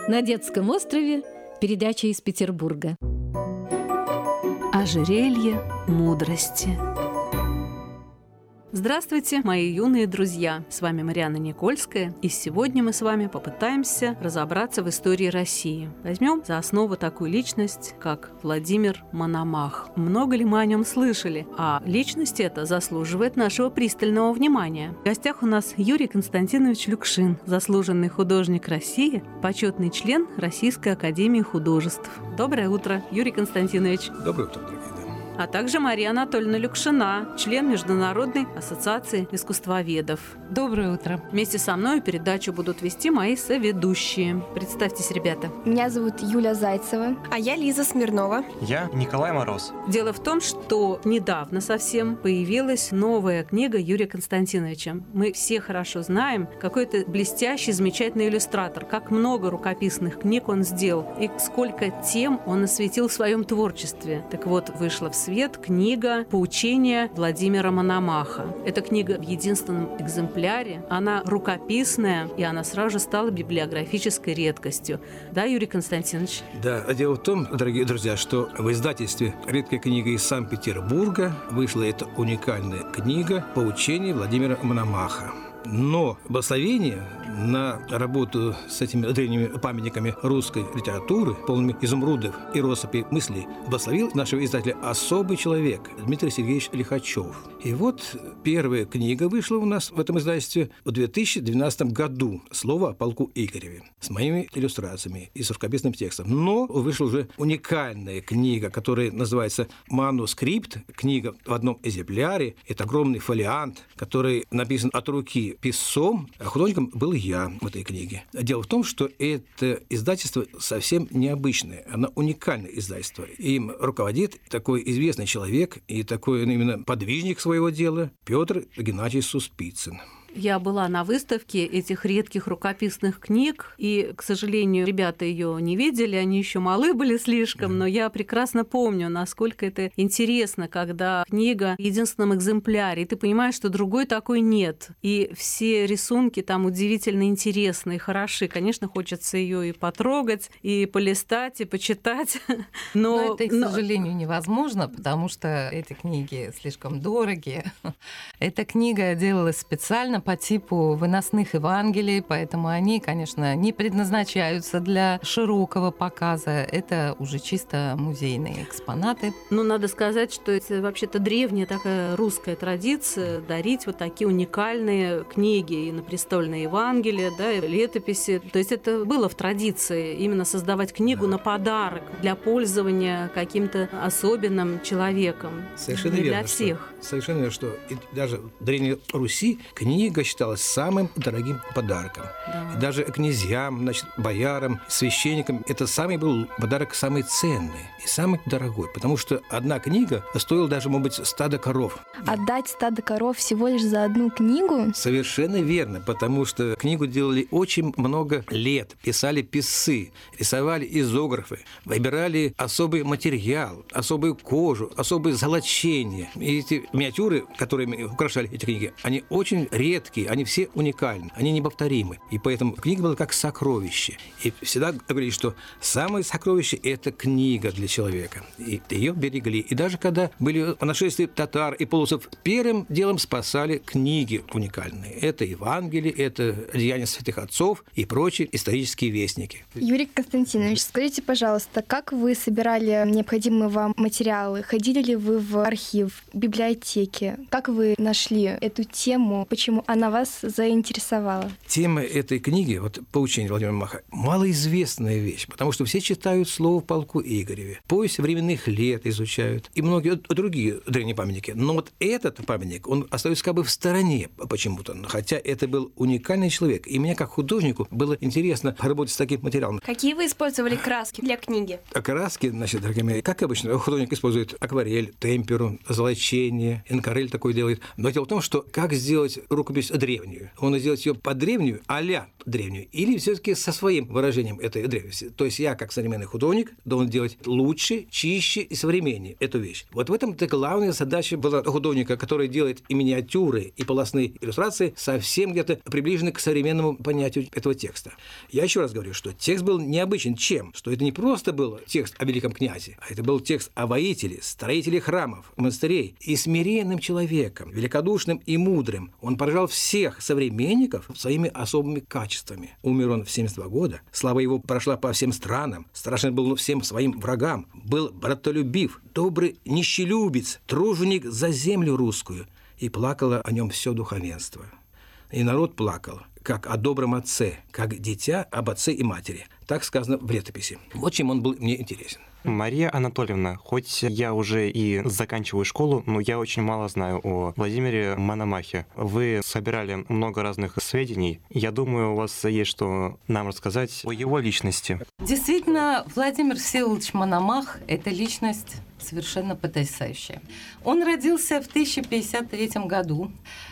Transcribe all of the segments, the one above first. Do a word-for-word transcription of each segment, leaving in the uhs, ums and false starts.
На детском острове передача из Петербурга. Ожерелье мудрости. Здравствуйте, мои юные друзья! С вами Марианна Никольская, и сегодня мы с вами попытаемся разобраться в истории России. Возьмем за основу такую личность, как Владимир Мономах. Много ли мы о нем слышали? А личность эта заслуживает нашего пристального внимания. В гостях у нас Юрий Константинович Люкшин, заслуженный художник России, почетный член Российской академии художеств. Доброе утро, Юрий Константинович! Доброе утро, дорогие. А также Мария Анатольевна Люкшина, член Международной ассоциации искусствоведов. Доброе утро. Вместе со мной передачу будут вести мои соведущие. Представьтесь, ребята. Меня зовут Юля Зайцева. А я Лиза Смирнова. Я Николай Мороз. Дело в том, что недавно совсем появилась новая книга Юрия Константиновича. Мы все хорошо знаем, какой это блестящий, замечательный иллюстратор, как много рукописных книг он сделал и сколько тем он осветил в своем творчестве. Так вот, вышла в свет книга «Поучение Владимира Мономаха». Эта книга в единственном экземпляре, она рукописная, и она сразу же стала библиографической редкостью. Да, Юрий Константинович? Да, дело в том, дорогие друзья, что в издательстве «Редкая книга» из Санкт-Петербурга вышла эта уникальная книга «Поучение Владимира Мономаха». Но благословение на работу с этими древними памятниками русской литературы, полными изумрудов и россыпи мыслей, благословил нашего издателя особый человек Дмитрий Сергеевич Лихачев. И вот первая книга вышла у нас в этом издательстве в две тысячи двенадцатом году «Слово о полку Игореве» с моими иллюстрациями и с рукописным текстом. Но вышла уже уникальная книга, которая называется «Манускрипт». Книга в одном экземпляре. Это огромный фолиант, который написан от руки писцом, а художником был я в этой книге. Дело в том, что это издательство совсем необычное, оно уникальное издательство. Им руководит такой известный человек и такой именно подвижник своего дела Петр Геннадьевич Суспицын. Я была на выставке этих редких рукописных книг, и, к сожалению, ребята ее не видели, они еще малы были слишком, но я прекрасно помню, насколько это интересно, когда книга в единственном экземпляре, и ты понимаешь, что другой такой нет. И все рисунки там удивительно интересные, хороши. Конечно, хочется ее и потрогать, и полистать, и почитать. Но, но это, к но... сожалению, невозможно, потому что эти книги слишком дорогие. Эта книга делалась специально по типу выносных Евангелий, поэтому они, конечно, не предназначаются для широкого показа. Это уже чисто музейные экспонаты. Ну, надо сказать, что это вообще-то древняя такая русская традиция дарить вот такие уникальные книги и на престольные Евангелия, да, и летописи. То есть это было в традиции именно создавать книгу да. на подарок для пользования каким-то особенным человеком. Совершенно не верно. Для всех. Что, совершенно верно, что и даже в Древней Руси книга считалась самым дорогим подарком. Да. И даже князьям, значит, боярам, священникам это самый был подарок самый ценный и самый дорогой, потому что одна книга стоила даже, может быть, стадо коров. Отдать стадо коров всего лишь за одну книгу? Совершенно верно, потому что книгу делали очень много лет, писали писцы, рисовали изографы, выбирали особый материал, особую кожу, особое золочение. И эти миниатюры, которые украшали эти книги, они очень редкие, они все уникальны, они неповторимы. И поэтому книга была как сокровище. И всегда говорили, что самое сокровище – это книга для человека. И ее берегли. И даже когда были нашествия татар и половцев, первым делом спасали книги уникальные. Это Евангелие, это Деяния святых отцов и прочие исторические вестники. Юрий Константинович, скажите, пожалуйста, как вы собирали необходимые вам материалы? Ходили ли вы в архив, в библиотеки? Как вы нашли эту тему? Почему она вас заинтересовала? Тема этой книги, вот «Поучение Владимира Мономаха», малоизвестная вещь, потому что все читают «Слово в полку Игореве», «Повесть временных лет» изучают и многие другие древние памятники. Но вот этот памятник, он остается как бы в стороне почему-то, хотя это был уникальный человек. И мне, как художнику, было интересно работать с таким материалом. Какие вы использовали краски для книги? Краски, значит, дорогие мои, как обычно, художник использует акварель, темперу, золочение, инкарель такой делает. Но дело в том, что как сделать рукопись рукопись древнюю, он сделать ее под древнюю, а-ля древнюю, или все-таки со своим выражением этой древности. То есть я, как современный художник, должен делать лучше, чище и современнее эту вещь. Вот в этом-то главная задача была художника, который делает и миниатюры, и полостные иллюстрации, совсем где-то приближены к современному понятию этого текста. Я еще раз говорю, что текст был необычен чем? Что это не просто был текст о великом князе, а это был текст о воителе, строителе храмов, монастырей и смиренным человеком, великодушным и мудрым. Он поражал всех современников своими особыми качествами. Умер он в семьдесят два года, слава его прошла по всем странам, страшен был всем своим врагам, был братолюбив, добрый нищелюбец, труженик за землю русскую, и плакало о нем все духовенство. И народ плакал, как о добром отце, как дитя об отце и матери. Так сказано в летописи. Вот чем он был мне интересен. Мария Анатольевна, хоть я уже и заканчиваю школу, но я очень мало знаю о Владимире Мономахе. Вы собирали много разных сведений. Я думаю, у вас есть что нам рассказать о его личности. Действительно, Владимир Всеволодович Мономах – это личность совершенно потрясающая. Он родился в тысяча пятьдесят третьем году,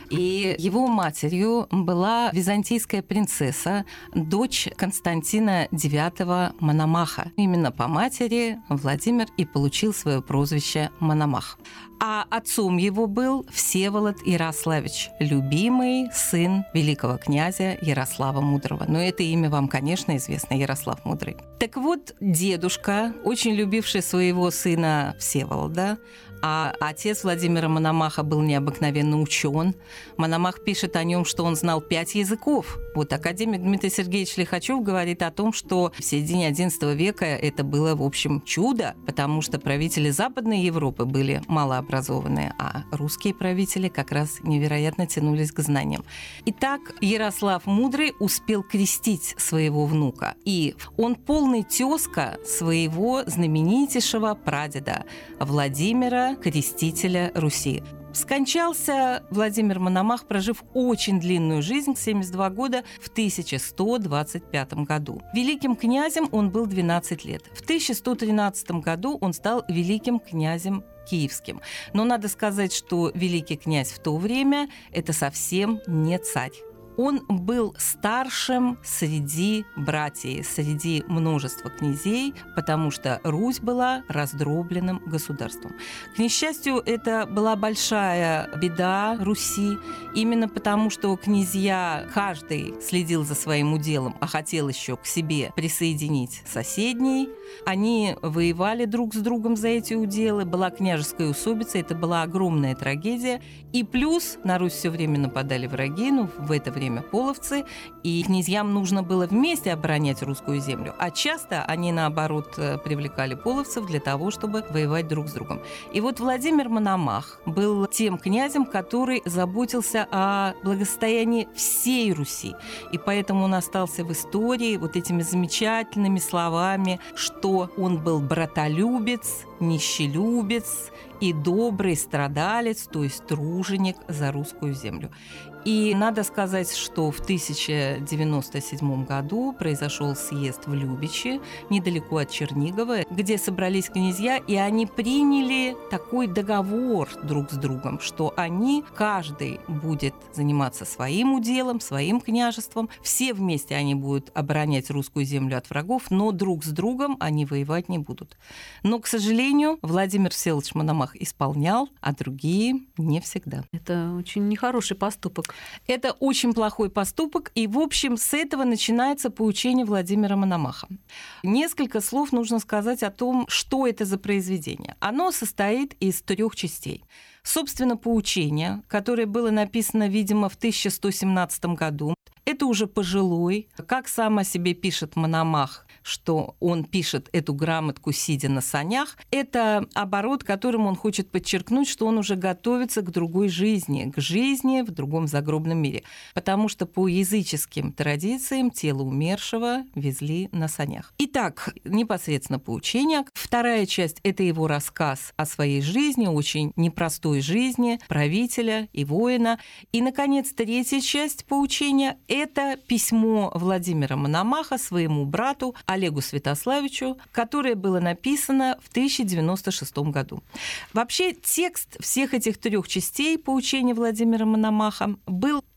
и его матерью была византийская принцесса, дочь Константина девятого Мономаха. Именно по матери Владимир и получил свое прозвище Мономах. А отцом его был Всеволод Ярославич, любимый сын великого князя Ярослава Мудрого. Но это имя вам, конечно, известно, Ярослав Мудрый. Так вот, дедушка, очень любивший своего сына Всеволода, а отец Владимира Мономаха был необыкновенно учен. Мономах пишет о нем, что он знал пять языков. Вот академик Дмитрий Сергеевич Лихачев говорит о том, что в середине одиннадцатого века это было, в общем, чудо, потому что правители Западной Европы были малообразованные, а русские правители как раз невероятно тянулись к знаниям. Итак, Ярослав Мудрый успел крестить своего внука, и он полный тезка своего знаменитейшего прадеда Владимира Крестителя Руси. Скончался Владимир Мономах, прожив очень длинную жизнь, семьдесят два года, в тысяча сто двадцать пятом году. Великим князем он был двенадцать лет. В тысяча сто тринадцатом году он стал великим князем киевским. Но надо сказать, что великий князь в то время – это совсем не царь. Он был старшим среди братьев, среди множества князей, потому что Русь была раздробленным государством. К несчастью, это была большая беда Руси, именно потому что князья, каждый следил за своим уделом, а хотел еще к себе присоединить соседней. Они воевали друг с другом за эти уделы, была княжеская усобица, это была огромная трагедия. И плюс на Русь все время нападали враги, ну, в это время половцы, и князьям нужно было вместе оборонять русскую землю, а часто они, наоборот, привлекали половцев для того, чтобы воевать друг с другом. И вот Владимир Мономах был тем князем, который заботился о благосостоянии всей Руси, и поэтому он остался в истории вот этими замечательными словами, что он был братолюбец, нищелюбец и добрый страдалец, то есть труженик за русскую землю. И надо сказать, что в тысяча девяносто седьмом году произошел съезд в Любичи, недалеко от Чернигова, где собрались князья, и они приняли такой договор друг с другом, что они, каждый будет заниматься своим уделом, своим княжеством, все вместе они будут оборонять русскую землю от врагов, но друг с другом они воевать не будут. Но, к сожалению, Владимир Всеволодович Мономах исполнял, а другие не всегда. Это очень нехороший поступок. Это очень плохой поступок, и, в общем, с этого начинается поучение Владимира Мономаха. Несколько слов нужно сказать о том, что это за произведение. Оно состоит из трех частей. Собственно, поучение, которое было написано, видимо, в тысяча сто семнадцатом году. Это уже пожилой, как сам о себе пишет Мономах, что он пишет эту грамотку, сидя на санях. Это оборот, которым он хочет подчеркнуть, что он уже готовится к другой жизни, к жизни в другом загробном мире. Потому что по языческим традициям тело умершего везли на санях. Итак, непосредственно поучение. Вторая часть – это его рассказ о своей жизни, очень непростой жизни правителя и воина. И, наконец, третья часть поучения – это письмо Владимира Мономаха своему брату Олегу Святославичу, которое было написано в тысяча девяносто шестом году. Вообще, текст всех этих трех частей поучения Владимира Мономаха был в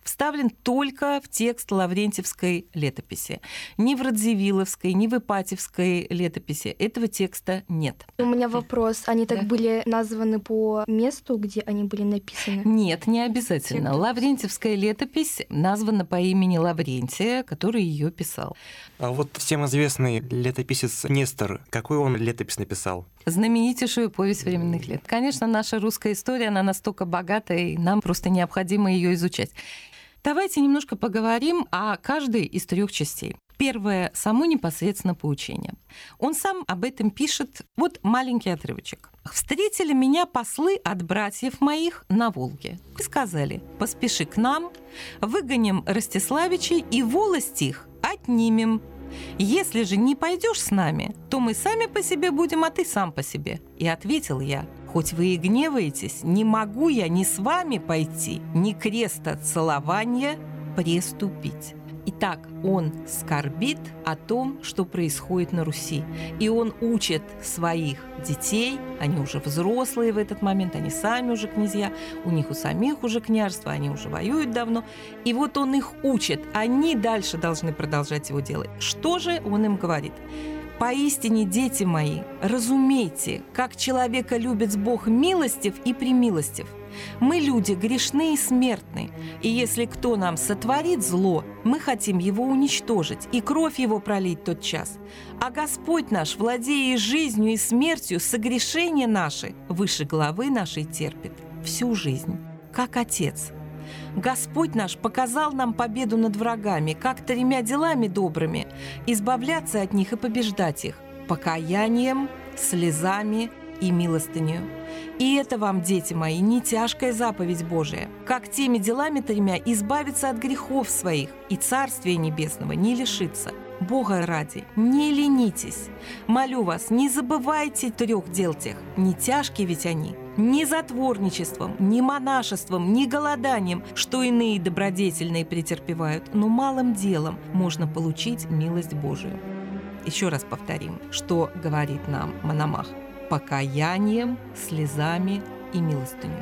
вставлен только в текст Лаврентьевской летописи. Ни в Радзивилловской, ни в Ипатьевской летописи этого текста нет. У меня вопрос. Они так Да. были названы по месту, где они были написаны? Нет, не обязательно. Лаврентьевская летопись названа по имени Лаврентия, который ее писал. А вот всем известный летописец Нестор, какую он летопись написал? Знаменитейшую повесть временных лет. Конечно, наша русская история, она настолько богатая, и нам просто необходимо ее изучать. Давайте немножко поговорим о каждой из трех частей. Первое — само непосредственно поучение. Он сам об этом пишет. Вот маленький отрывочек. «Встретили меня послы от братьев моих на Волге и сказали: поспеши к нам, выгоним Ростиславичей и волость их отнимем. Если же не пойдешь с нами, то мы сами по себе будем, а ты сам по себе». И ответил я: хоть вы и гневаетесь, не могу я ни с вами пойти, ни креста целования преступить. Итак, он скорбит о том, что происходит на Руси. И он учит своих детей, они уже взрослые в этот момент, они сами уже князья, у них у самих уже княжество, они уже воюют давно. И вот он их учит, они дальше должны продолжать его делать. Что же он им говорит? «Поистине, дети мои, разумейте, как человека любит Бог милостив и премилостив. Мы люди грешны и смертны, и если кто нам сотворит зло, мы хотим его уничтожить и кровь его пролить тот час. А Господь наш, владея и жизнью, и смертью, согрешения наши выше головы нашей терпит всю жизнь, как Отец. Господь наш показал нам победу над врагами, как тремя делами добрыми, избавляться от них и побеждать их, покаянием, слезами и милостынею. И это вам, дети мои, не тяжкая заповедь Божия, как теми делами тремя избавиться от грехов своих и Царствия Небесного не лишиться. Бога ради, не ленитесь. Молю вас, не забывайте трех дел тех, не тяжкие ведь они, ни затворничеством, ни монашеством, ни голоданием, что иные добродетельные претерпевают, но малым делом можно получить милость Божию». Еще раз повторим, что говорит нам Мономах: покаянием, слезами и милостынью.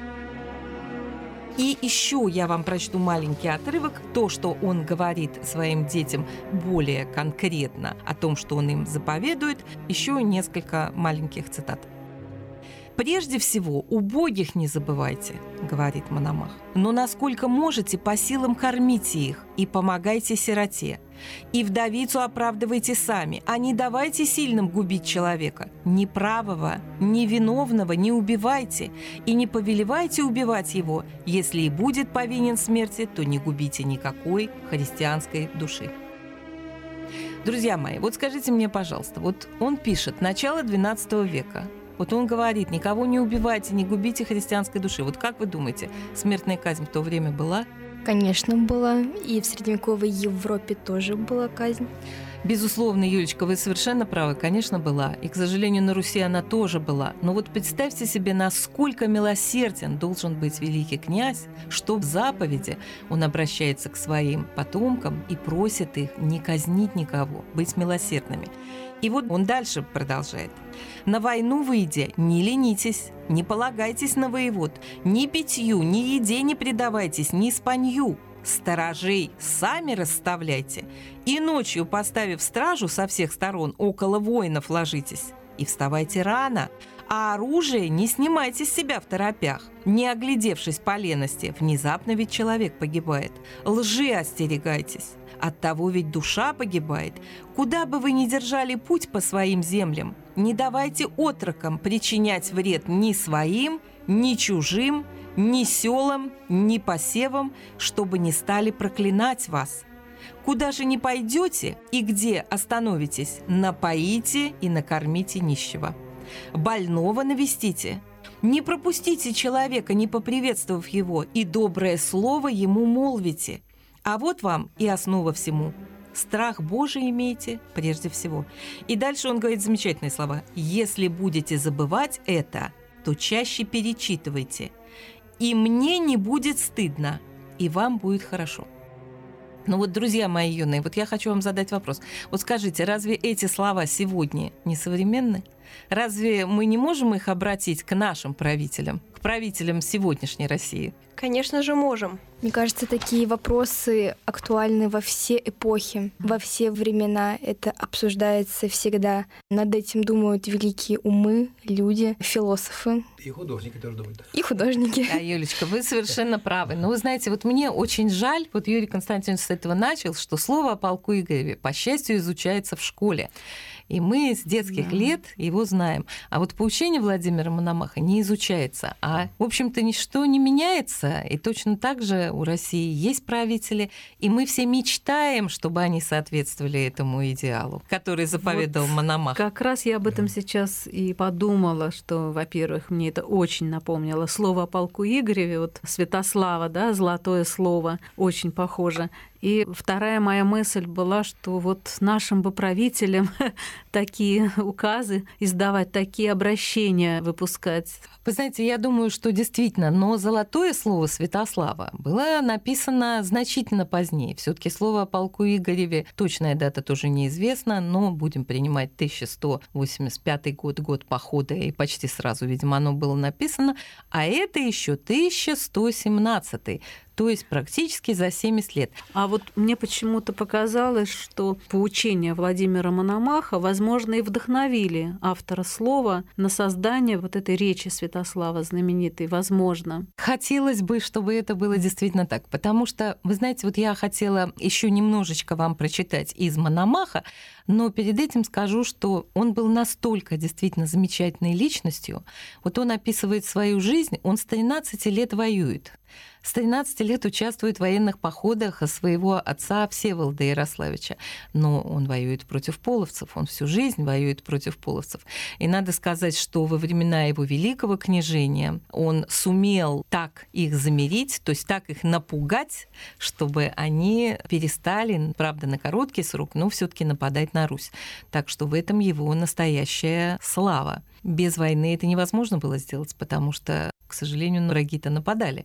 И еще я вам прочту маленький отрывок, то, что он говорит своим детям более конкретно о том, что он им заповедует, еще несколько маленьких цитат. «Прежде всего, убогих не забывайте, — говорит Мономах, — но насколько можете, по силам кормите их и помогайте сироте. И вдовицу оправдывайте сами, а не давайте сильным губить человека. Ни правого, ни виновного не убивайте, и не повелевайте убивать его. Если и будет повинен смерти, то не губите никакой христианской души». Друзья мои, вот скажите мне, пожалуйста, вот он пишет начало двенадцатого века. Вот он говорит: никого не убивайте, не губите христианской души. Вот как вы думаете, смертная казнь в то время была? Конечно, была. И в средневековой Европе тоже была казнь. Безусловно, Юлечка, вы совершенно правы, конечно, была. И, к сожалению, на Руси она тоже была. Но вот представьте себе, насколько милосерден должен быть великий князь, что в заповеди он обращается к своим потомкам и просит их не казнить никого, быть милосердными. И вот он дальше продолжает. «На войну выйдя, не ленитесь, не полагайтесь на воевод, ни питью, ни еде не предавайтесь, ни спанью. Сторожей сами расставляйте, и ночью, поставив стражу со всех сторон, около воинов ложитесь. И вставайте рано, а оружие не снимайте с себя в торопях, не оглядевшись по лености, внезапно ведь человек погибает. Лжи остерегайтесь. Оттого ведь душа погибает. Куда бы вы ни держали путь по своим землям, не давайте отрокам причинять вред ни своим, ни чужим, ни селам, ни посевам, чтобы не стали проклинать вас. Куда же не пойдете и где остановитесь, напоите и накормите нищего. Больного навестите. Не пропустите человека, не поприветствовав его, и доброе слово ему молвите. А вот вам и основа всему. Страх Божий имейте прежде всего». И дальше он говорит замечательные слова. «Если будете забывать это, то чаще перечитывайте. И мне не будет стыдно, и вам будет хорошо». Ну вот, друзья мои юные, вот я хочу вам задать вопрос. Вот скажите, разве эти слова сегодня не современны? Разве мы не можем их обратить к нашим правителям, к к правителям сегодняшней России? Конечно же, можем. Мне кажется, такие вопросы актуальны во все эпохи, во все времена. Это обсуждается всегда. Над этим думают великие умы, люди, философы. И художники тоже думают. И художники. Да, Юлечка, вы совершенно правы. Но вы знаете, вот мне очень жаль, вот Юрий Константинович с этого начал, что слово о полку Игореве, по счастью, изучается в школе. И мы с детских да. лет его знаем. А вот поучение Владимира Мономаха не изучается. А, в общем-то, ничто не меняется. И точно так же у России есть правители, и мы все мечтаем, чтобы они соответствовали этому идеалу, который заповедовал вот Мономах. Как раз я об этом сейчас и подумала, что, во-первых, мне это очень напомнило слово о полку Игореве, вот Святослава, да, золотое слово, очень похоже. И вторая моя мысль была, что вот нашим бы правителям такие указы издавать, такие обращения выпускать. Вы знаете, я думаю, что действительно, но золотое слово Святослава было написано значительно позднее. Все-таки слово о полку Игореве, точная дата тоже неизвестна, но будем принимать тысяча сто восемьдесят пятый год, год похода, и почти сразу, видимо, оно было написано, а это еще тысяча сто семнадцатый. То есть практически за семьдесят лет. А вот мне почему-то показалось, что поучения Владимира Мономаха, возможно, и вдохновили автора слова на создание вот этой речи Святослава знаменитой, возможно. Хотелось бы, чтобы это было действительно так, потому что, вы знаете, вот я хотела еще немножечко вам прочитать из Мономаха, но перед этим скажу, что он был настолько действительно замечательной личностью. Вот он описывает свою жизнь, он с тринадцати лет воюет. С тринадцати лет участвует в военных походах своего отца Всеволода Ярославича. Но он воюет против половцев, он всю жизнь воюет против половцев. И надо сказать, что во времена его великого княжения он сумел так их замирить, то есть так их напугать, чтобы они перестали, правда, на короткий срок, но все-таки нападать на Русь. Так что в этом его настоящая слава. Без войны это невозможно было сделать, потому что, к сожалению, враги-то нападали.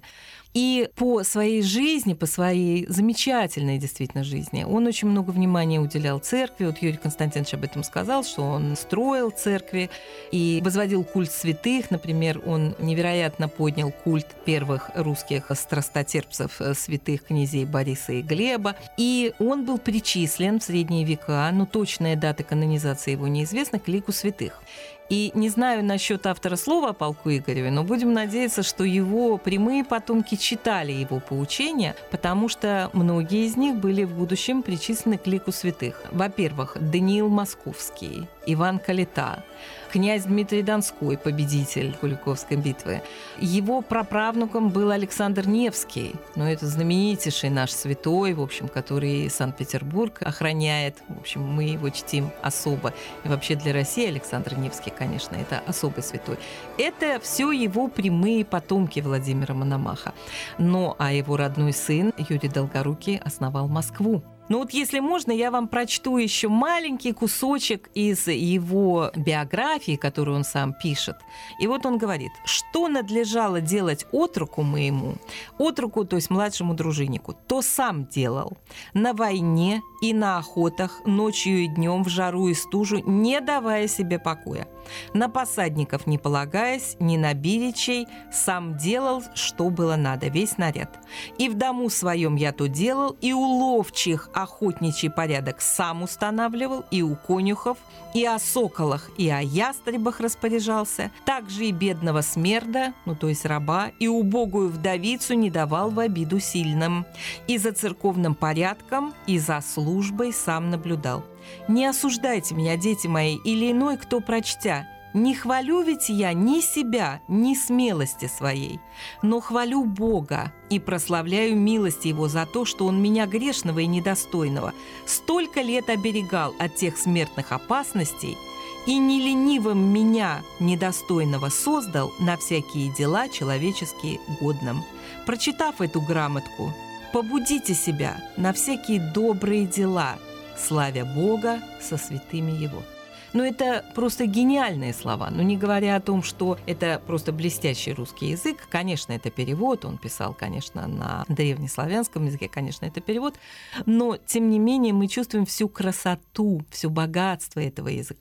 И по своей жизни, по своей замечательной действительно жизни, он очень много внимания уделял церкви. Вот Юрий Константинович об этом сказал, что он строил церкви и возводил культ святых. Например, он невероятно поднял культ первых русских страстотерпцев, святых князей Бориса и Глеба. И он был причислен в средние века, но точная дата канонизации его неизвестна, к лику святых. И не знаю насчет автора слова о полку Игореве, но будем надеяться, что его прямые потомки читали его поучения, потому что многие из них были в будущем причислены к лику святых. Во-первых, Даниил Московский, Иван Калита, князь Дмитрий Донской, победитель Куликовской битвы. Его праправнуком был Александр Невский, но это знаменитейший наш святой, в общем, который Санкт-Петербург охраняет. В общем, мы его чтим особо. И вообще для России Александр Невский, конечно, это особый святой. Это все его прямые потомки Владимира Мономаха. Но а его родной сын Юрий Долгорукий основал Москву. Ну вот если можно, я вам прочту еще маленький кусочек из его биографии, которую он сам пишет. И вот он говорит, что надлежало делать отроку моему, отроку, то есть младшему дружиннику, то сам делал. На войне и на охотах, ночью и днем, в жару и стужу, не давая себе покоя. На посадников не полагаясь, ни на биричей, сам делал, что было надо, весь наряд. И в дому своем я то делал, и у ловчих охотничий порядок сам устанавливал, и у конюхов, и о соколах, и о ястребах распоряжался. Также и бедного смерда, ну то есть раба, и убогую вдовицу не давал в обиду сильным. И за церковным порядком, и за службой сам наблюдал. Не осуждайте меня, дети мои, или иной, кто прочтя. Не хвалю ведь я ни себя, ни смелости своей, но хвалю Бога и прославляю милость Его за то, что Он меня грешного и недостойного столько лет оберегал от тех смертных опасностей и не ленивым меня, недостойного, создал на всякие дела человеческие годным. Прочитав эту грамотку, побудите себя на всякие добрые дела, славя Бога со святыми Его. Но это просто гениальные слова. Но не говоря о том, что это просто блестящий русский язык. Конечно, это перевод. Он писал, конечно, на древнеславянском языке. Конечно, это перевод. Но, тем не менее, мы чувствуем всю красоту, все богатство этого языка.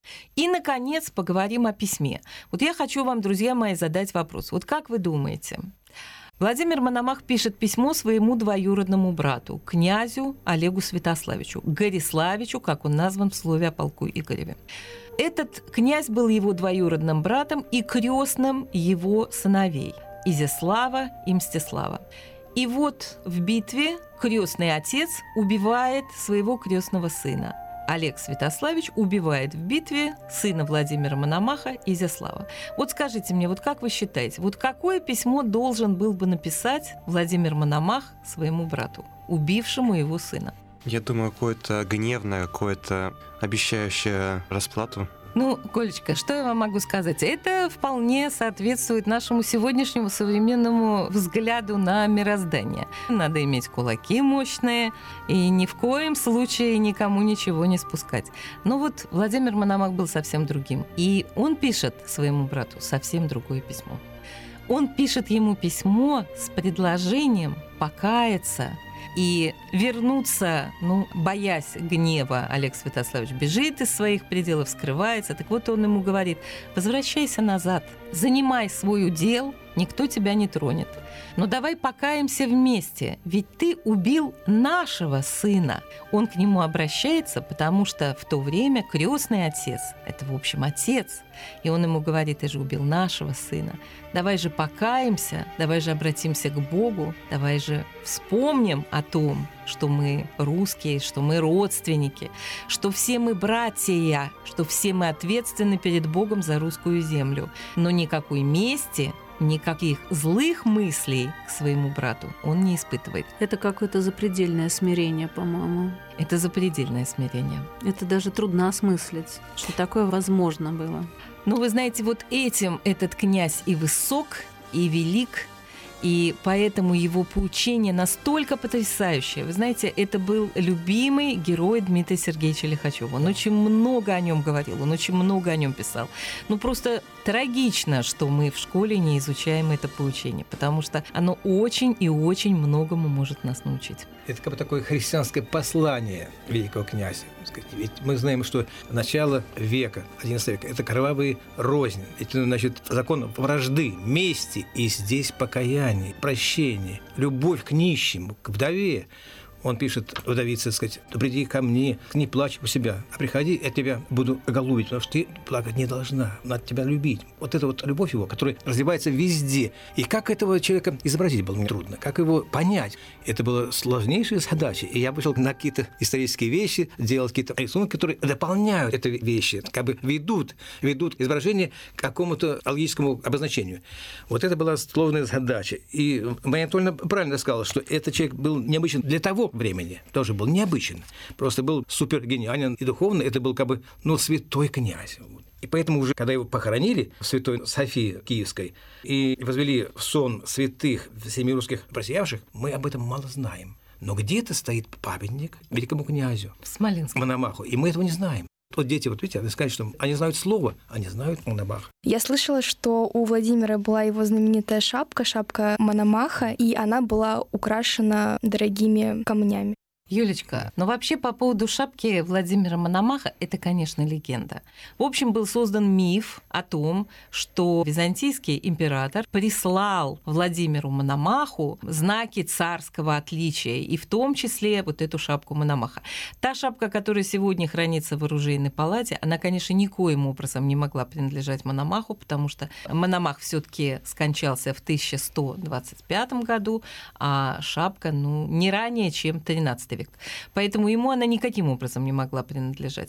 И, наконец, поговорим о письме. Вот я хочу вам, друзья мои, задать вопрос. Вот как вы думаете, Владимир Мономах пишет письмо своему двоюродному брату, князю Олегу Святославичу, Гориславичу, как он назван в слове о полку Игореве. Этот князь был его двоюродным братом и крестным его сыновей – Изяслава и Мстислава. И вот в битве крестный отец убивает своего крестного сына. Олег Святославич убивает в битве сына Владимира Мономаха Изяслава. Вот скажите мне, вот как вы считаете, вот какое письмо должен был бы написать Владимир Мономах своему брату, убившему его сына? Я думаю, какое-то гневное, какое-то обещающее расплату. Ну, Колечка, что я вам могу сказать? Это вполне соответствует нашему сегодняшнему современному взгляду на мироздание. Надо иметь кулаки мощные и ни в коем случае никому ничего не спускать. Но вот Владимир Мономах был совсем другим. И он пишет своему брату совсем другое письмо. Он пишет ему письмо с предложением покаяться и вернуться, ну, боясь гнева, Олег Святославич бежит из своих пределов, скрывается. Так вот он ему говорит: возвращайся назад, занимай свой удел, никто тебя не тронет. Но давай покаемся вместе, ведь ты убил нашего сына. Он к нему обращается, потому что в то время крестный отец – это, в общем, отец. И он ему говорит: ты же убил нашего сына. Давай же покаемся, давай же обратимся к Богу, давай же вспомним о том, что мы русские, что мы родственники, что все мы братья, что все мы ответственны перед Богом за русскую землю. Но никакой мести, никаких злых мыслей к своему брату он не испытывает. Это какое-то запредельное смирение, по-моему. Это запредельное смирение. Это даже трудно осмыслить, что такое возможно было. Ну, вы знаете, вот этим этот князь и высок, и велик, и поэтому его поучение настолько потрясающее. Вы знаете, это был любимый герой Дмитрия Сергеевича Лихачева. Он очень много о нем говорил, он очень много о нем писал. Ну, просто трагично, что мы в школе не изучаем это поучение, потому что оно очень и очень многому может нас научить. Это как бы такое христианское послание великого князя. Ведь мы знаем, что начало века, одиннадцатого века, это кровавые розни. Это, значит, закон вражды, мести, и здесь покаяние, прощение, любовь к нищему, к вдове. Он пишет вдовице, так сказать: приди ко мне, не плачь у себя, а приходи, я тебя буду голубить, потому что ты плакать не должна, надо тебя любить. Вот это вот любовь его, которая разливается везде. И как этого человека изобразить было мне трудно, как его понять. Это была сложнейшая задача. И я вышел на какие-то исторические вещи, делал какие-то рисунки, которые дополняют эти вещи, как бы ведут, ведут изображение к какому-то логическому обозначению. Вот это была сложная задача. И Мария Анатольевна правильно сказала, что этот человек был необычен для того времени, тоже был необычен. Просто был супергениален и духовно. Это был как бы, ну, святой князь. И поэтому уже, когда его похоронили в Святой Софии Киевской и возвели в сон святых семи русских просиявших, мы об этом мало знаем. Но где-то стоит памятник великому князю Смоленск. Мономаху, и мы этого не знаем. Вот дети, вот видите, они сказали, что они знают слово, они знают Мономаха. Я слышала, что у Владимира была его знаменитая шапка, шапка Мономаха, и она была украшена дорогими камнями. Юлечка, но вообще по поводу шапки Владимира Мономаха, это, конечно, легенда. В общем, был создан миф о том, что византийский император прислал Владимиру Мономаху знаки царского отличия, и в том числе вот эту шапку Мономаха. Та шапка, которая сегодня хранится в оружейной палате, она, конечно, никоим образом не могла принадлежать Мономаху, потому что Мономах все-таки скончался в тысяча сто двадцать пятом году, а шапка, ну, не ранее, чем тринадцатый век. Поэтому ему она никаким образом не могла принадлежать.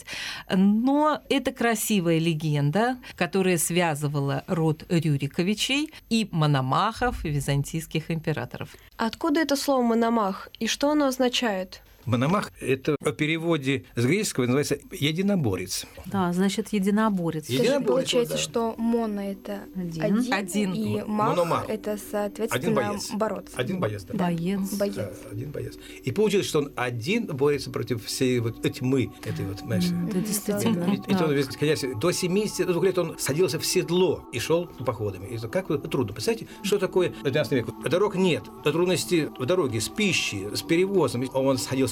Но это красивая легенда, которая связывала род Рюриковичей и Мономахов, византийских императоров. Откуда это слово «мономах» и что оно означает? Мономах – это в переводе с греческого называется единоборец. Да, значит, единоборец. Единоборец, Это же получается, да. что моно – это Один. один, Один. и мах Мономах. – это, Один соответственно, боец. бороться. Один боец, да. Боец. Боец. Да, один боец. И получилось, что он один борется против всей вот тьмы этой вот, знаешь. Это действительно. Ведь, ведь он, ведь, князь, до семидесяти двух лет он садился в седло и шел походами. И это как трудно. Представляете, что такое двенадцатый век? Дорог нет, трудности в дороге с пищей, с перевозом. Он садился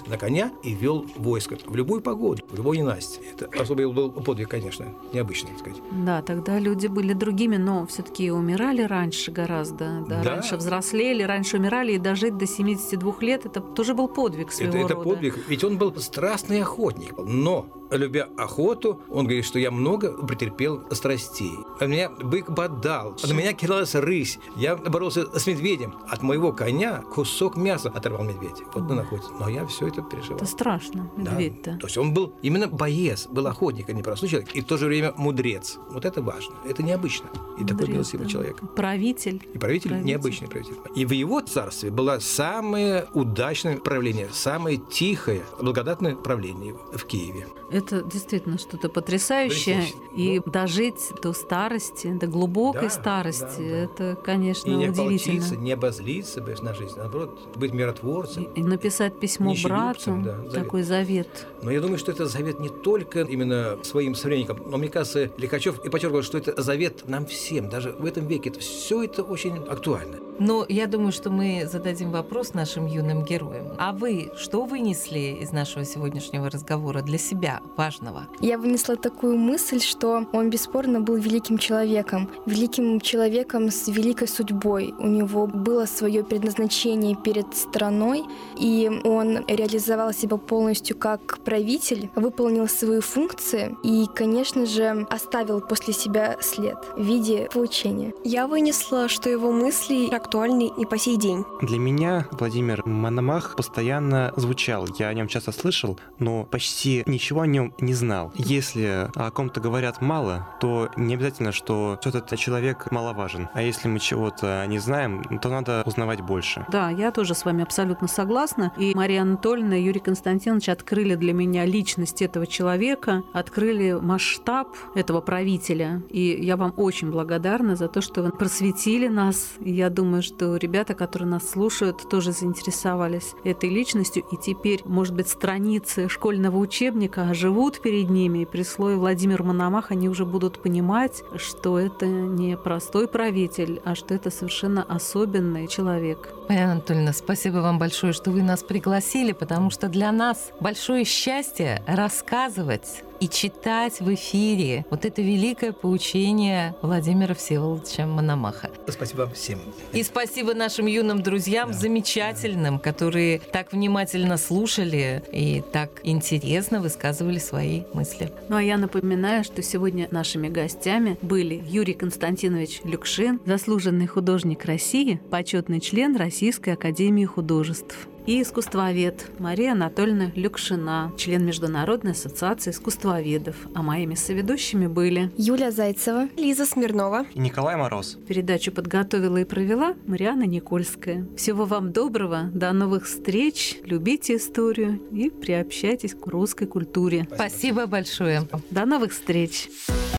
на коня и вел войско в любую погоду, в любой ненастье. Это особый был подвиг, конечно, необычный, так сказать. Да, тогда люди были другими, но все-таки умирали раньше гораздо, да, Да. раньше взрослели, раньше умирали, и дожить до семидесяти двух лет, это тоже был подвиг своего Это, это рода. подвиг, ведь он был страстный охотник, но любя охоту, он говорит, что я много претерпел страстей. От меня бык бодал, от меня кидалась рысь, я боролся с медведем. От моего коня кусок мяса оторвал медведь. Вот на охоте. Но я все это переживал. Это страшно, Да. медведь-то. То есть он был именно боец, был охотник, а не простой человек, и в то же время мудрец. Вот это важно, это необычно. И такой Мудрец, милостивый да. человек. Правитель. И правитель, Правитель. необычный правитель. И в его царстве было самое удачное правление, самое тихое, благодатное правление в Киеве. Это действительно что-то потрясающее. Потрясающе. И Ну. дожить до старости, до глубокой Да, старости, да, да. это, конечно, И не удивительно. ополчиться, не обозлиться бы на жизнь, наоборот, быть миротворцем. И, и написать письмо Нищелюбцем, брату, да, завет. такой завет. Но я думаю, что это завет не только именно своим современникам, но мне кажется, Лихачев и подчеркивал, что это завет нам всем, даже в этом веке. Это все это очень актуально. Но я думаю, что мы зададим вопрос нашим юным героям. А вы что вынесли из нашего сегодняшнего разговора для себя важного? Я вынесла такую мысль, что он бесспорно был великим человеком, великим человеком с великой судьбой. У него было свое предназначение перед страной, и он реализовал себя полностью как правитель, выполнил свои функции и, конечно же, оставил после себя след в виде поучения. Я вынесла, что его мысли актуальны и по сей день. Для меня Владимир Мономах постоянно звучал. Я о нем часто слышал, но почти ничего о нем не знал. Если о ком-то говорят мало, то не обязательно, что этот человек маловажен. А если мы чего-то не знаем, то надо узнавать больше. Да, я тоже с вами абсолютно согласна. И Мария Анатольевна и Юрий Константинович открыли для меня личность этого человека, открыли масштаб этого правителя. И я вам очень благодарна за то, что вы просветили нас. И я думаю, что ребята, которые нас слушают, тоже заинтересовались этой личностью. И теперь, может быть, страницы школьного учебника оживут перед ними. И при слове Владимир Мономах они уже будут понимать, что это не простой правитель, а что это совершенно особенный человек. Мария Анатольевна, спасибо вам большое, что вы нас пригласили, потому что для нас большое счастье рассказывать и читать в эфире вот это великое поучение Владимира Всеволодовича Мономаха. Спасибо вам всем. И спасибо нашим юным друзьям, Да, замечательным, которые так внимательно слушали и так интересно высказывали свои мысли. Ну а я напоминаю, что сегодня нашими гостями были Юрий Константинович Люкшин, заслуженный художник России, почетный член Российской академии художеств, и искусствовед Мария Анатольевна Люкшина, член Международной ассоциации искусствоведов. А моими соведущими были... Юлия Зайцева, Лиза Смирнова. И Николай Мороз. Передачу подготовила и провела Марианна Никольская. Всего вам доброго, до новых встреч, любите историю и приобщайтесь к русской культуре. Спасибо большое. До новых встреч!